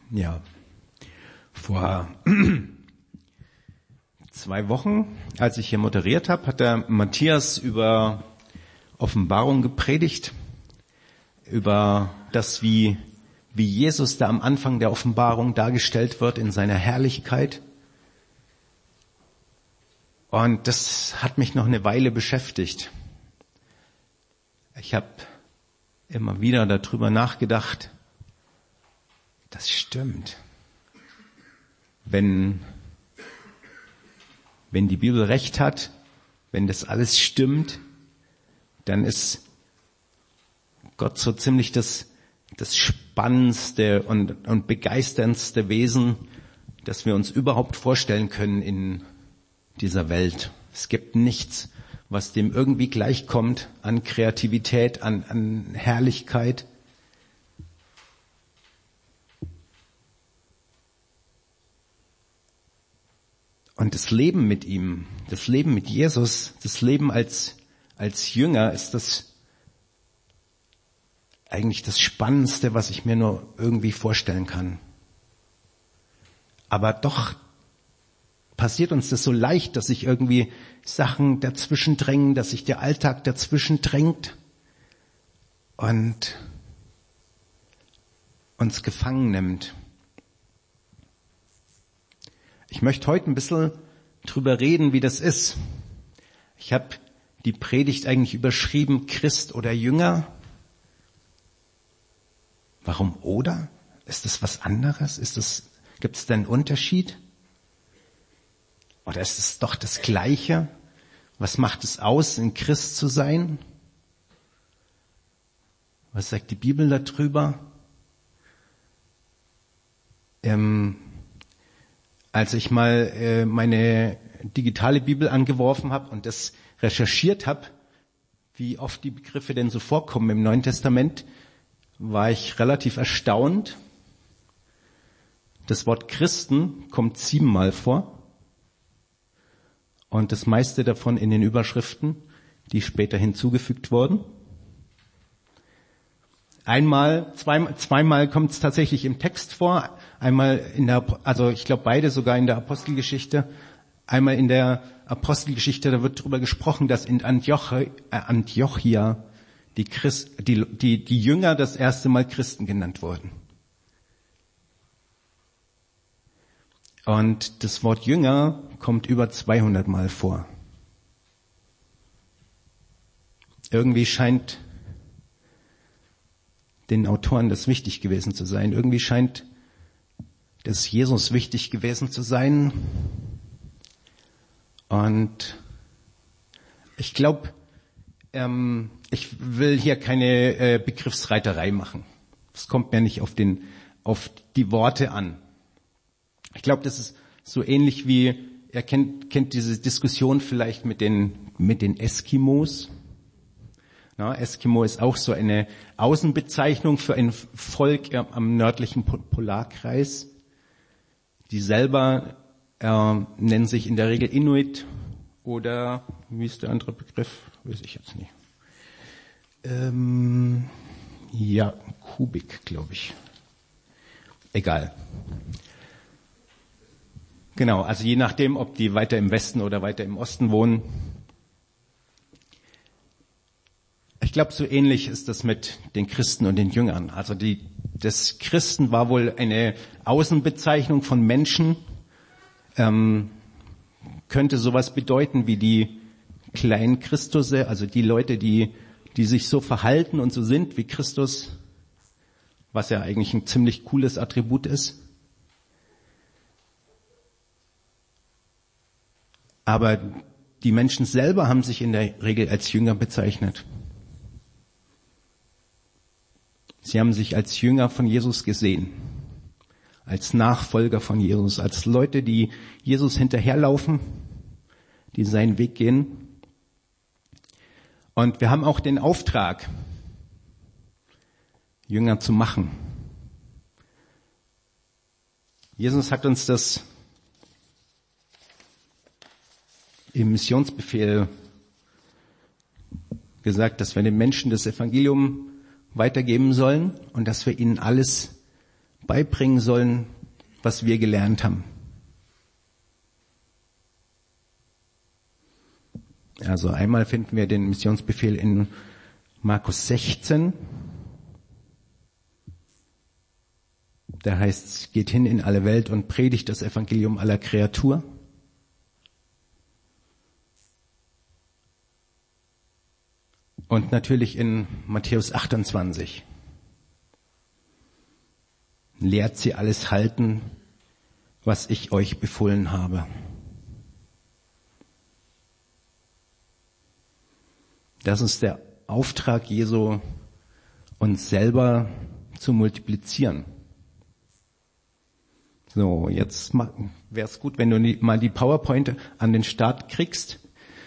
Ja, vor 2 Wochen, als ich hier moderiert habe, hat der Matthias über Offenbarung gepredigt, über das, wie Jesus da am Anfang der Offenbarung dargestellt wird in seiner Herrlichkeit. Und das hat mich noch eine Weile beschäftigt. Ich habe immer wieder darüber nachgedacht, das stimmt. Wenn die Bibel recht hat, wenn das alles stimmt, dann ist Gott so ziemlich das spannendste und begeisterndste Wesen, das wir uns überhaupt vorstellen können in dieser Welt. Es gibt nichts, was dem irgendwie gleichkommt an Kreativität, an Herrlichkeit. Und das Leben mit ihm, das Leben mit Jesus, das Leben als Jünger ist das eigentlich das Spannendste, was ich mir nur irgendwie vorstellen kann. Aber doch passiert uns das so leicht, dass sich irgendwie Sachen dazwischen drängen, dass sich der Alltag dazwischen drängt und uns gefangen nimmt. Ich möchte heute ein bisschen drüber reden, wie das ist. Ich habe die Predigt eigentlich überschrieben, Christ oder Jünger. Warum oder? Ist das was anderes? Gibt es da einen Unterschied? Oder ist es doch das Gleiche? Was macht es aus, ein Christ zu sein? Was sagt die Bibel darüber? Als ich mal meine digitale Bibel angeworfen habe und das recherchiert habe, wie oft die Begriffe denn so vorkommen im Neuen Testament, war ich relativ erstaunt. Das Wort Christen kommt 7-mal vor und das meiste davon in den Überschriften, die später hinzugefügt wurden. Zweimal kommt es tatsächlich im Text vor, einmal ich glaube beide sogar in der Apostelgeschichte. Einmal in der Apostelgeschichte, da wird darüber gesprochen, dass in Antiochia die Jünger das erste Mal Christen genannt wurden. Und das Wort Jünger kommt über 200 Mal vor. Irgendwie scheint den Autoren das wichtig gewesen zu sein. Irgendwie scheint das Jesus wichtig gewesen zu sein. Und ich glaube, ich will hier keine Begriffsreiterei machen. Es kommt mir nicht auf die Worte an. Ich glaube, das ist so ähnlich wie, ihr kennt diese Diskussion vielleicht mit den Eskimos. Na, Eskimo ist auch so eine Außenbezeichnung für ein Volk am nördlichen Polarkreis. Die selber nennen sich in der Regel Inuit oder, wie ist der andere Begriff? Weiß ich jetzt nicht. Kubik, glaube ich. Egal. Genau, also je nachdem, ob die weiter im Westen oder weiter im Osten wohnen. Ich glaube, so ähnlich ist das mit den Christen und den Jüngern. Also das Christen war wohl eine Außenbezeichnung von Menschen, könnte sowas bedeuten wie die kleinen Christusse, also die Leute, die sich so verhalten und so sind wie Christus, was ja eigentlich ein ziemlich cooles Attribut ist. Aber die Menschen selber haben sich in der Regel als Jünger bezeichnet. Sie haben sich als Jünger von Jesus gesehen, als Nachfolger von Jesus, als Leute, die Jesus hinterherlaufen, die seinen Weg gehen. Und wir haben auch den Auftrag, Jünger zu machen. Jesus hat uns das im Missionsbefehl gesagt, dass wir den Menschen das Evangelium weitergeben sollen und dass wir ihnen alles beibringen sollen, was wir gelernt haben. Also einmal finden wir den Missionsbefehl in Markus 16. Da heißt es, geht hin in alle Welt und predigt das Evangelium aller Kreatur. Und natürlich in Matthäus 28. Lehrt sie alles halten, was ich euch befohlen habe. Das ist der Auftrag Jesu, uns selber zu multiplizieren. So, jetzt wäre es gut, wenn du mal die PowerPoint an den Start kriegst.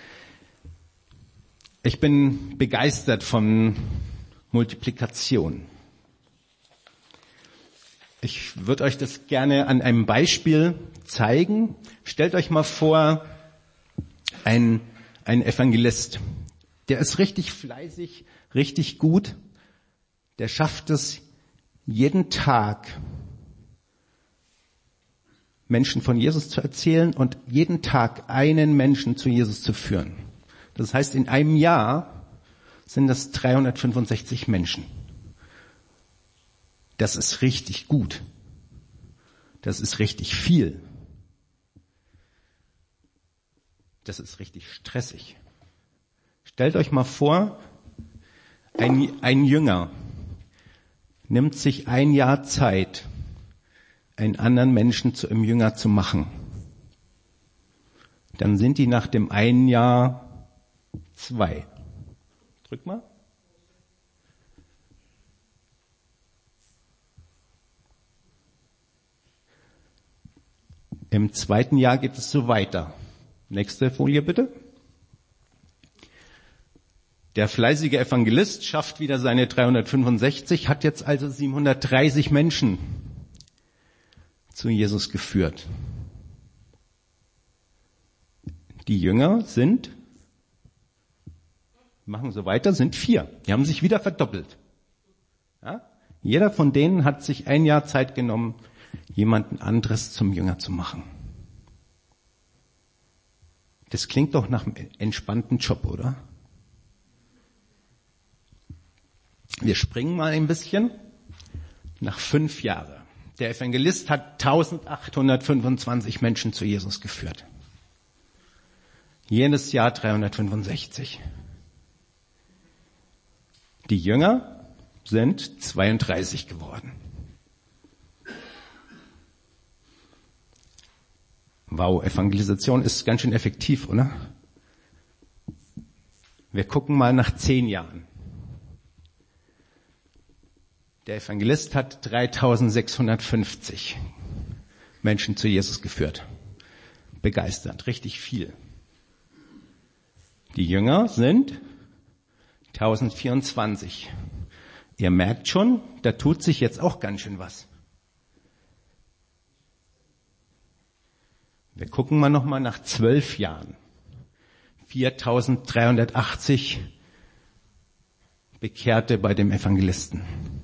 Ich bin begeistert von Multiplikation. Ich würde euch das gerne an einem Beispiel zeigen. Stellt euch mal vor, ein Evangelist, der ist richtig fleißig, richtig gut, der schafft es jeden Tag, Menschen von Jesus zu erzählen und jeden Tag einen Menschen zu Jesus zu führen. Das heißt, in einem Jahr sind das 365 Menschen. Das ist richtig gut. Das ist richtig viel. Das ist richtig stressig. Stellt euch mal vor, ein Jünger nimmt sich ein Jahr Zeit, einen anderen Menschen zu einem Jünger zu machen. Dann sind die nach dem einen Jahr 2. Drück mal. Im zweiten Jahr geht es so weiter. Nächste Folie bitte. Der fleißige Evangelist schafft wieder seine 365, hat jetzt also 730 Menschen zu Jesus geführt. Die Jünger machen so weiter, sind 4. Die haben sich wieder verdoppelt. Ja? Jeder von denen hat sich ein Jahr Zeit genommen, jemanden anderes zum Jünger zu machen. Das klingt doch nach einem entspannten Job, oder? Wir springen mal ein bisschen nach 5 Jahren. Der Evangelist hat 1825 Menschen zu Jesus geführt. Jedes Jahr 365. Die Jünger sind 32 geworden. Wow, Evangelisation ist ganz schön effektiv, oder? Wir gucken mal nach 10 Jahren. Der Evangelist hat 3650 Menschen zu Jesus geführt. Begeistert, richtig viel. Die Jünger sind 1024. Ihr merkt schon, da tut sich jetzt auch ganz schön was. Wir gucken mal nochmal nach 12 Jahren. 4380 Bekehrte bei dem Evangelisten.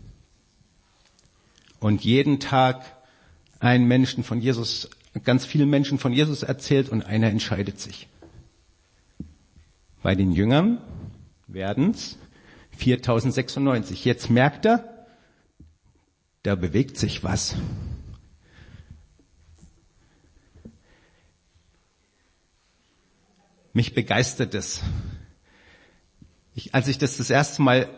Und jeden Tag einen Menschen von Jesus, ganz viele Menschen von Jesus erzählt und einer entscheidet sich. Bei den Jüngern werden es 4096. Jetzt merkt er, da bewegt sich was. Mich begeistert es. Als ich das erste Mal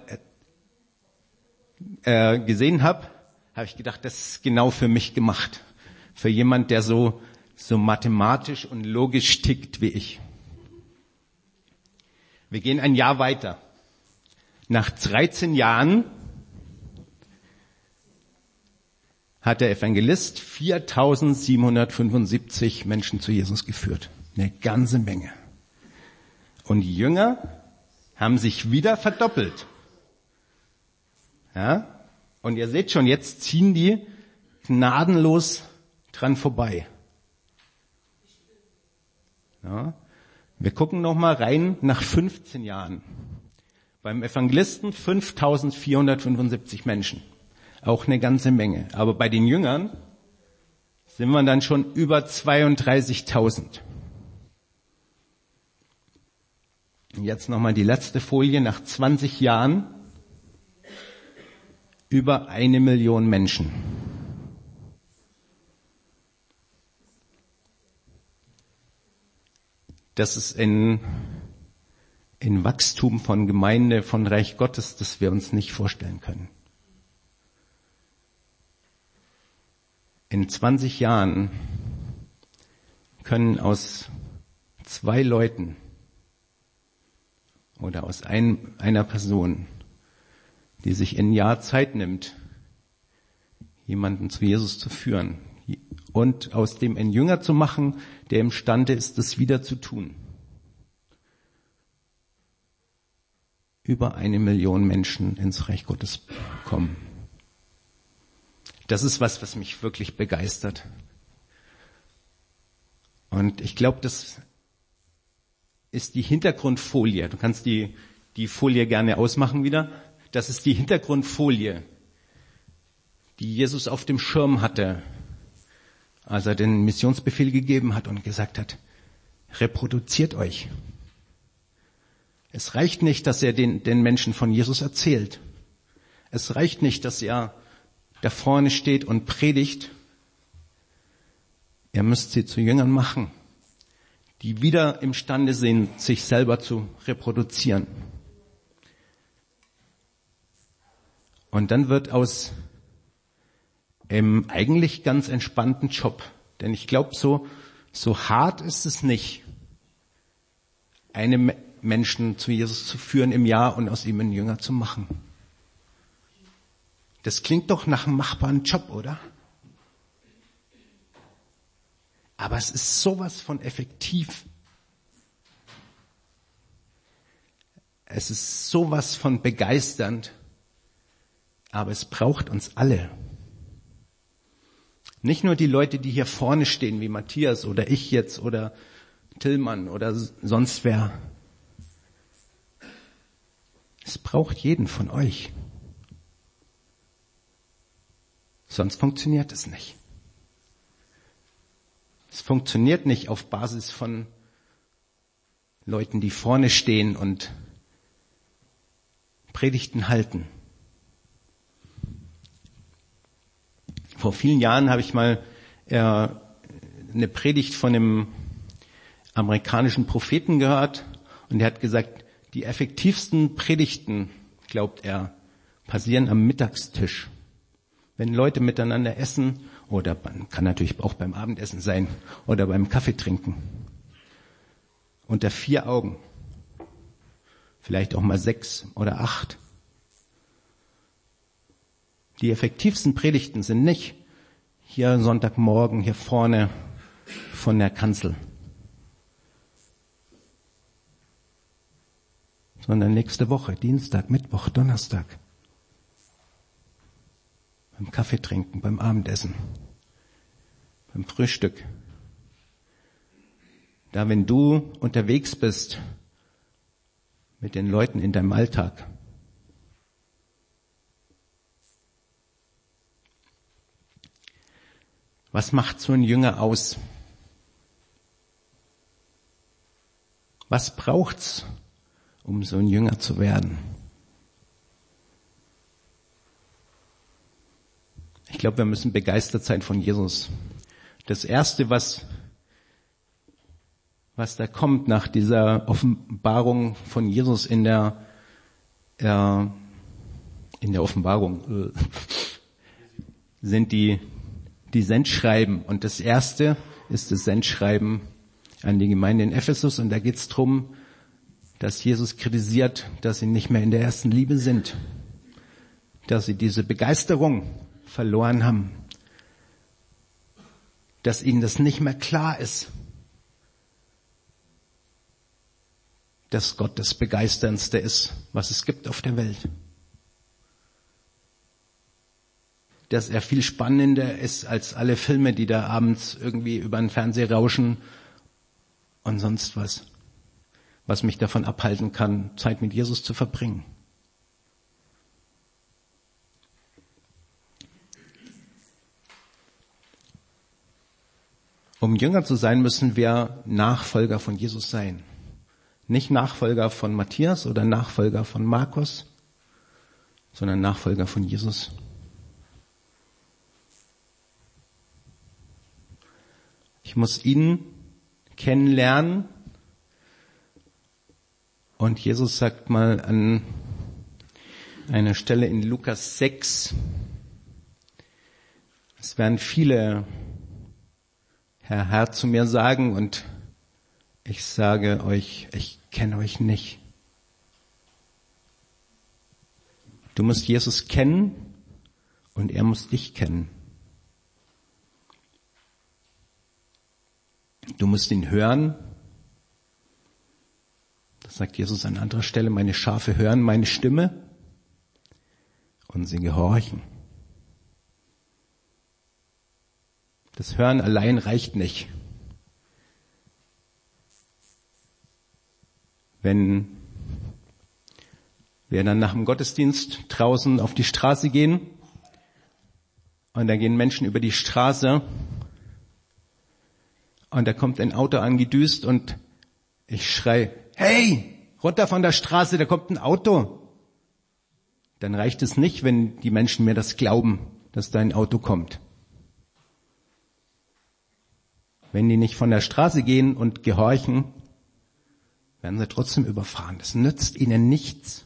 gesehen habe, habe ich gedacht, das ist genau für mich gemacht. Für jemand, der so mathematisch und logisch tickt wie ich. Wir gehen ein Jahr weiter. Nach 13 Jahren hat der Evangelist 4775 Menschen zu Jesus geführt. Eine ganze Menge. Und die Jünger haben sich wieder verdoppelt. Ja? Und ihr seht schon, jetzt ziehen die gnadenlos dran vorbei. Ja? Wir gucken noch mal rein nach 15 Jahren. Beim Evangelisten 5475 Menschen. auch eine ganze Menge. Aber bei den Jüngern sind wir dann schon über 32.000. Jetzt nochmal die letzte Folie. Nach 20 Jahren über 1 Million Menschen. Das ist ein Wachstum von Gemeinde, von Reich Gottes, das wir uns nicht vorstellen können. In 20 Jahren können aus 2 Leuten oder aus einer Person, die sich ein Jahr Zeit nimmt, jemanden zu Jesus zu führen und aus dem einen Jünger zu machen, der imstande ist, das wieder zu tun. Über 1 Million Menschen ins Reich Gottes kommen. Das ist was mich wirklich begeistert. Und ich glaube, das ist die Hintergrundfolie. Du kannst die Folie gerne ausmachen wieder. Das ist die Hintergrundfolie, die Jesus auf dem Schirm hatte, als er den Missionsbefehl gegeben hat und gesagt hat, reproduziert euch. Es reicht nicht, dass er den Menschen von Jesus erzählt. Es reicht nicht, dass er da vorne steht und predigt. Ihr müsst sie zu Jüngern machen, die wieder imstande sind, sich selber zu reproduzieren. Und dann wird aus eigentlich ganz entspannten Job, denn ich glaube, so hart ist es nicht, eine Menschen zu Jesus zu führen im Jahr und aus ihm einen Jünger zu machen. Das klingt doch nach einem machbaren Job, oder? Aber es ist sowas von effektiv. Es ist sowas von begeisternd. Aber es braucht uns alle. Nicht nur die Leute, die hier vorne stehen, wie Matthias oder ich jetzt oder Tillmann oder sonst wer. Es braucht jeden von euch. Sonst funktioniert es nicht. Es funktioniert nicht auf Basis von Leuten, die vorne stehen und Predigten halten. Vor vielen Jahren habe ich mal eine Predigt von einem amerikanischen Propheten gehört und er hat gesagt, die effektivsten Predigten, glaubt er, passieren am Mittagstisch. Wenn Leute miteinander essen, oder kann natürlich auch beim Abendessen sein, oder beim Kaffee trinken. Unter 4 Augen. Vielleicht auch mal 6 oder 8. Die effektivsten Predigten sind nicht hier Sonntagmorgen, hier vorne von der Kanzel. Sondern nächste Woche, Dienstag, Mittwoch, Donnerstag. Beim Kaffee trinken, beim Abendessen, beim Frühstück. Da, wenn du unterwegs bist mit den Leuten in deinem Alltag. Was macht so ein Jünger aus? Was braucht's, um so ein Jünger zu werden? Ich glaube, wir müssen begeistert sein von Jesus. Das Erste, was da kommt nach dieser Offenbarung von Jesus in der Offenbarung, sind die Sendschreiben. Und das Erste ist das Sendschreiben an die Gemeinde in Ephesus. Und da geht es darum, dass Jesus kritisiert, dass sie nicht mehr in der ersten Liebe sind. Dass sie diese Begeisterung verloren haben. Dass ihnen das nicht mehr klar ist. Dass Gott das Begeisterndste ist, was es gibt auf der Welt. Dass er viel spannender ist als alle Filme, die da abends irgendwie über den Fernseher rauschen und sonst was mich davon abhalten kann, Zeit mit Jesus zu verbringen. Um Jünger zu sein, müssen wir Nachfolger von Jesus sein. Nicht Nachfolger von Matthias oder Nachfolger von Markus, sondern Nachfolger von Jesus. Ich muss ihn kennenlernen. Und Jesus sagt mal an einer Stelle in Lukas 6, es werden viele Herr zu mir sagen und ich sage euch, ich kenne euch nicht. Du musst Jesus kennen und er muss dich kennen. Du musst ihn hören. Das sagt Jesus an anderer Stelle, meine Schafe hören meine Stimme und sie gehorchen. Das Hören allein reicht nicht. Wenn wir dann nach dem Gottesdienst draußen auf die Straße gehen und da gehen Menschen über die Straße und da kommt ein Auto angedüst und ich schrei, hey, runter von der Straße, da kommt ein Auto. Dann reicht es nicht, wenn die Menschen mir das glauben, dass da ein Auto kommt. Wenn die nicht von der Straße gehen und gehorchen, werden sie trotzdem überfahren. Das nützt ihnen nichts.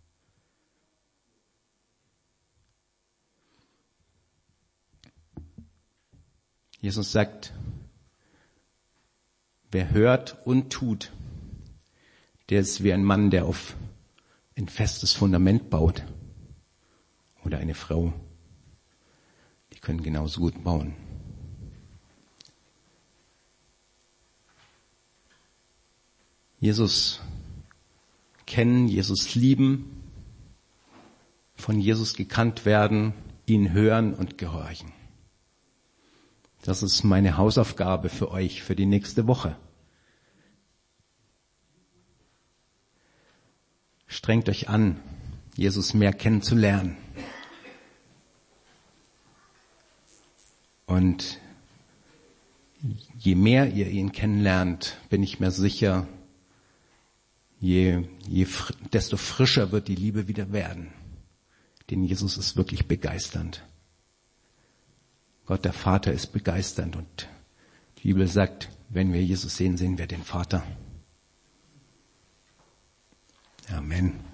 Jesus sagt, wer hört und tut, der ist wie ein Mann, der auf ein festes Fundament baut. Oder eine Frau. Die können genauso gut bauen. Jesus kennen, Jesus lieben, von Jesus gekannt werden, ihn hören und gehorchen. Das ist meine Hausaufgabe für euch für die nächste Woche. Strengt euch an, Jesus mehr kennenzulernen. Und je mehr ihr ihn kennenlernt, bin ich mir sicher, desto frischer wird die Liebe wieder werden. Denn Jesus ist wirklich begeisternd. Gott, der Vater, ist begeisternd und die Bibel sagt, wenn wir Jesus sehen, sehen wir den Vater. Amen.